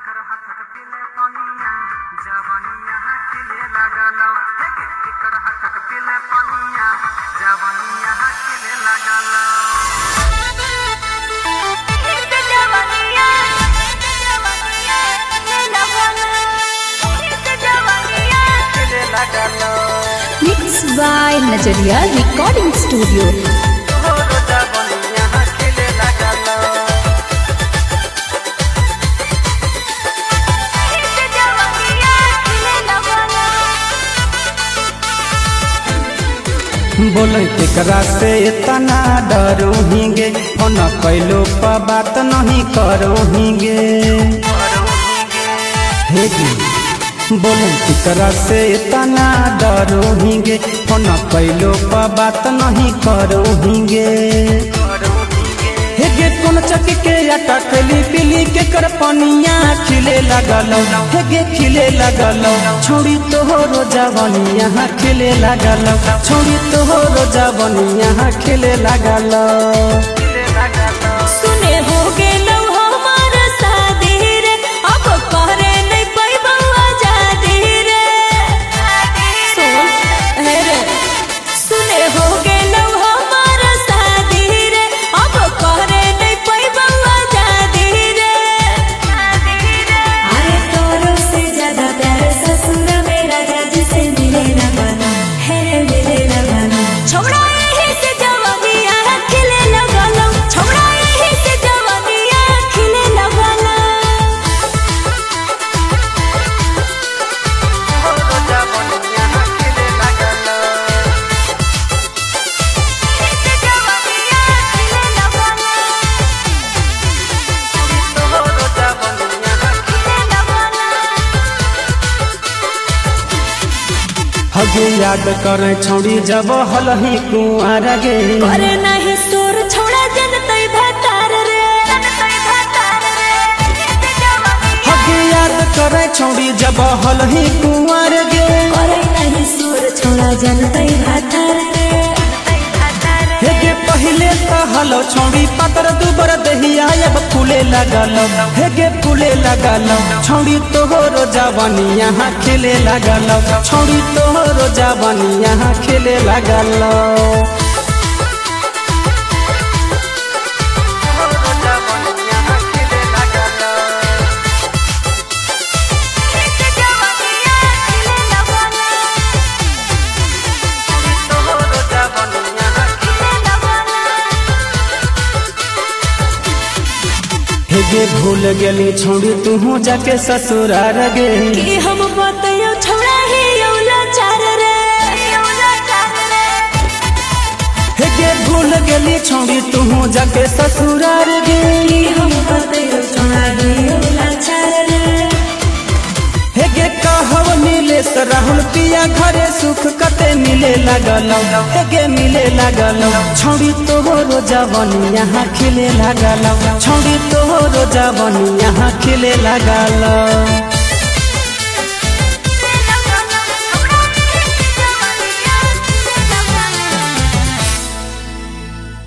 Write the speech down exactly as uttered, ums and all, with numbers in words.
एकर हथक पिले पानिया जवानिया खिले लागल हे गे एकर हथक पिले पानिया जवानिया खिले लागल इस जवानिया जवानिया खिले लागल इस जवानिया खिले लागल Mixed by Najariya Recording Studio. तोहर जवानिया खिले लागल इस जवानिया खिले लागल बोले केकरा से इतना डरो हिंगे फोन कैलो पर बात नहीं करो हिंगे हे गे बोले केकरा से इतना डरो हिंगे फोन कैलो पर बात नहीं करो हिंगे हे गे कौन चक्की के आटा खैली पीली के कर पनिया खिले लगल हे गे खिले लगल छोड़ी तोहरो जवानिया खिले लगल छोड़ी तोहरो जवानिया खिले लगल सुने हो गेलो हमार शादी रे अब करे नहीं पैबा आजादी रे सुन हे रे सुने हो गेलो हमार शादी रे अब करे नहीं पैबा आजादी रे अरे तोरो से ज्यादा प्यार ससुर मेरा जज से मिले ना बना है मिले ना बना छोड़ा यही से जवानिया खिले लगलो छोड़ा यही से जवानिया खिले लगलो तोहर जवानिया खिले लागल इस जवानिया खिले लगलो तोहर जवानिया खिले लगलो हगे याद करे छोड़ी जब हलही कुआर गे करे नहीं सोर छोड़ा जनतई भातार रे जनतई भातार रे इस जवानिया हगे याद करे छोड़ी जब हलही कुआर गे करे नहीं सोर छोड़ा जनतई भातार रे जनतई भातार रे हे गे पहले तो हलो छोड़ी पातर दुबर दहिया अब फूले लगल हे गे फूले लगल छोड़ी तोहरो जवानिया खिले लगल छोड़ी तोहरो जवानिया खिले लगल तोहर जवानिया खिले लागल इस जवानिया खिले लगलो तोहर जवानिया खिले लगलो हे गे भूल गेली छोड़ी तू जाके ससुरार गे कि हम बतयो छोड़ा ही यौला चार रे यौला चार रे हे गे भूल गेली छोड़ी तू जाके ससुरार गे कि हम बतयो छोड़ा ही यौला चार रे हे गे कहब नीलेश राहुल पिया घरे सुख कते मिले लगल हे गे मिले लगल छोड़ी तोहरो जवानिया खिले लगल छोड़ी तोहरो जवानिया खिले लगल